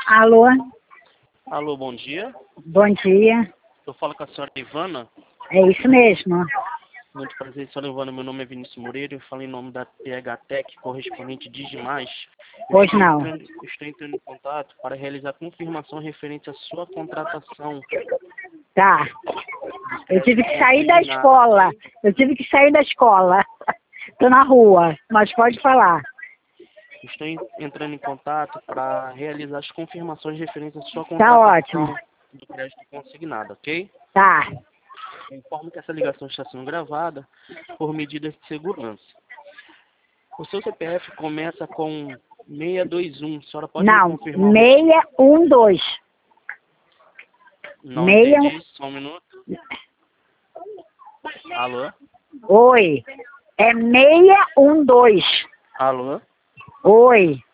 Alô? Alô, bom dia. Bom dia. Eu falo com a senhora Ivana. É isso mesmo. Muito prazer, senhora Ivana. Meu nome é Vinícius Moreira. Eu falo em nome da PHTEC, correspondente Digimais. Pois não. Estou entrando em contato para realizar confirmação referente à sua contratação. Tá. Eu tive que sair da escola. Tô na rua, mas pode falar. Estou entrando em contato para realizar as confirmações referentes à sua Tá contratação ótimo. do crédito consignado, ok? Tá. Eu informo que essa ligação está sendo gravada por medidas de segurança. O seu CPF começa com 621. A senhora pode me Não, confirmar? 612. Não Meia... entendi. Só um minuto. Alô? Oi. É 612. Alô? Oi.